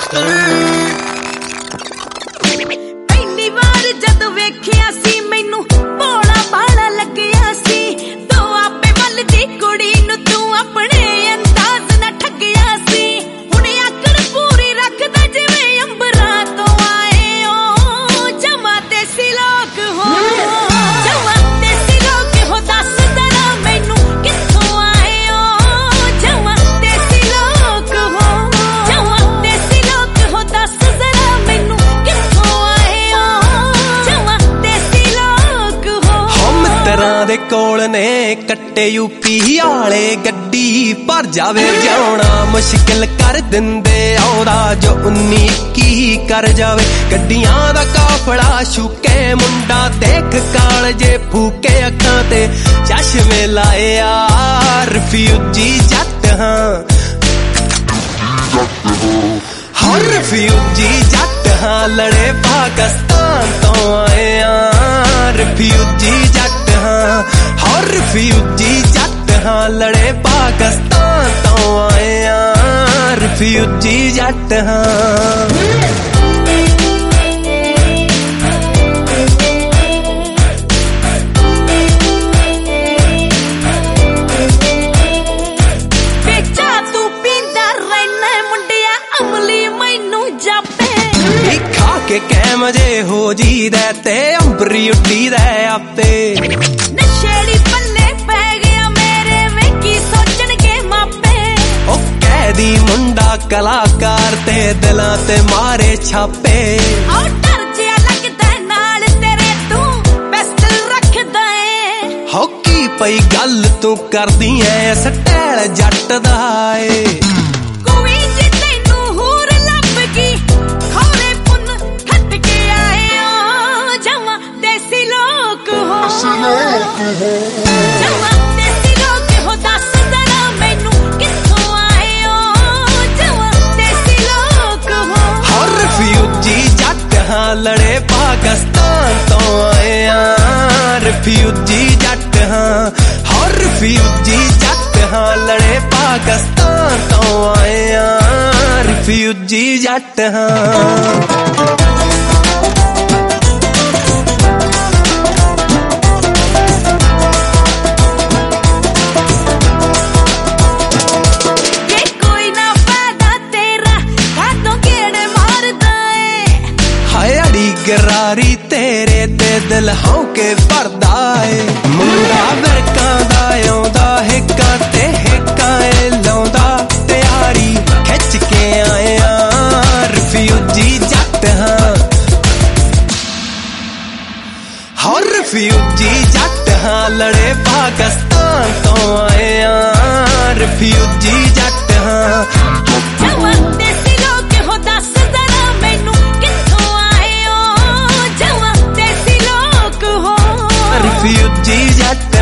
ਪਹਿਲੀ ਵਾਰ ਜਦ ਵੇਖਿਆ ਸੀ ਮੈਨੂੰ ਭੋਲਾ ਭਾਲਾ ਲੱਗਿਆ ਸੀ ਤੂੰ ਆਪੇ ਮੱਲ ਦੀ ਕੁੜੀ ਨੂੰ ਤੂੰ ਆਪਣੇ ਅੰਦਾਜ਼ ਨਾਲ ਠੱਗਿਆ ਸੀ ਹੁਣ ਆਕੜ ਪੂਰੀ ਰੱਖਦਾ ਜਿਵੇਂ ਅੰਬਰਾਂ ਤੋਂ ਆਏ ਓ ਜਮਾ ਦੇਸੀ ਲੋਕ ਹੋ ਜਮਾ ਦੇਸੀ ਲੋਕ ਹੋ ਦੱਸ ਜ਼ਰਾ ਮੈਨੂੰ ਕਿੱਥੋਂ ਆਏ ਓ ਜਮਾ ਦੇਸੀ ਲੋਕ ਹੋ ਜਮਾ ਦੇਸੀ ਲੋਕ ਹੋ ਦੱਸ ਜ਼ਰਾ ਮੈਨੂੰ ਕਿੱਥੋਂ ਆਏ ਓ ਜਮਾ ਦੇਸੀ ਲੋਕ ਹੋ ਮਿੱਤਰਾਂ ਦੇ ਕੋਲ ਨੇ ਕੱਟੇ ਯੂਪੀ ਵਾਲੇ ਗੱਡੀ ਭਰ ਜਾਵੇ ਜਾਉਣਾ ਮੁਸ਼ਕਿਲ ਕਰ ਦਿੰਦੇ ਆਉਦਾ ਜੋ 19-21 ਕਰ ਜਾਵੇ ਗੱਡੀਆਂ ਦਾ ਕਾਫਲਾ ਸ਼ੁਕੇ ਮੁੰਡਾ ਦੇਖ ਕਾਲਜੇ ਫੂਕੇ ਅੱਖਾਂ ਤੇ ਚਸ਼ਮੇ ਲਾਏ ਆ ਰਿਫਿਊਜੀ ਜੱਟ ਹਾਂ ਹਰ ਰਿਫਿਊਜੀ ਜੱਟ ਹਾਂ ਲੜੇ ਪਾਕਿਸਤਾਨ ਤੋਂ ਆਏ ਆ ਰਿਫਿਊਜੀ ਜੱਟ ਹਾਂ ਹਰ ਰਿਫਿਊਜੀ ਜੱਟ ਹਾਂ ਲੜੇ ਪਾਕਿਸਤਾਨ ਤੋਂ ਆਏ ਆ ਰਿਫਿਊਜੀ ਜੱਟ ਹਾਂ ਕੇ ਕੈਮਜੇ ਹੋ ਜੀਦਾ ਤੇ ਅੰਬਰੀ ਉੱਡੀਦਾ ਆਪੇ ਨਸ਼ੇੜੀ ਪੱਲੇ ਪੈ ਗਿਆ ਮੇਰੇ ਵੇਖੀ ਸੋਚਣਗੇ ਮਾਪੇ ਉਹ ਕੈਦੀ ਮੁੰਡਾ ਕਲਾਕਾਰ ਤੇ ਦਿਲਾਂ ਤੇ ਮਾਰੇ ਛਾਪੇ ਉਹ ਡਰ ਜਿਹਾ ਲੱਗਦਾ ਨਾਲ ਤੇਰੇ ਤੂੰ ਪਿਸਟਲ ਰੱਖਦਾ ਏ ਹੋ ਕੀ ਪਈ ਗੱਲ ਤੂੰ ਕਰਦੀ ਐ ਸਟੈਲ ਜੱਟ ਦਾ ਏ ਕੋਈ ਜੇ ਤੈਨੂੰ ਹੋਰ ਲੱਭ ਗਈ ਖੋਲੇ ਜਮਾ ਦੇਸੀ ਲੋਕ ਹੋ ਦੱਸ ਜ਼ਰਾ ਮੈਨੂੰ ਕਿੱਥੋਂ ਆਏ ਓ ਜਮਾ ਦੇਸੀ ਲੋਕ ਹੋ ਹਰ ਰਿਫਿਊਜੀ ਜੱਟ ਹਾਂ ਲੜੇ ਪਾਕਿਸਤਾਨ ਤੋਂ ਆਏ ਆ ਰਿਫਿਊਜੀ ਜੱਟ ਹਾਂ ਹਰ ਰਿਫਿਊਜੀ ਜੱਟ ਹਾਂ ਲੜੇ ਪਾਕਿਸਤਾਨ ਤੋਂ ਆਏ ਆ ਰਿਫਿਊਜੀ ਜੱਟ ਹਾਂ ਗਰਾਰੀ ਤੇਰੇ ਤੇ ਦਿਲ ਹੌਕੇ ਭਰਦਾ ਏ ਮੁੰਡਾ ਵਰਕਾਂ ਦਾ ਆਉਂਦਾ ਹਿੱਕਾਂ ਤੇ ਹਿੱਕਾਂ ਏ ਲਾਉਂਦਾ ਤਿਆਰੀ ਖਿੱਚ ਕੇ ਆਇਆ ਰਿਫਿਊਜੀ ਜੱਟ ਹਾਂ ਹਰ ਰਿਫਿਊਜੀ ਜੱਟ ਹਾਂ ਲੜੇ ਪਾਕਿਸਤਾਨ ਤੋਂ ਆਏ ਆ ਰਿਫਿਊਜੀ ਜੱਟ ਹਾਂ ਜਮਾ ਦੇਸੀ ਲੋਕ ਹੋ ਦੱਸ ਜ਼ਰਾ ਮੈਨੂੰ ਕਿੱਥੋਂ ਆਏ ਓ ਜਮਾ ਦੇਸੀ ਲੋਕ ਹੋ ਰਿਫਿਊਜੀ ਜੱਟ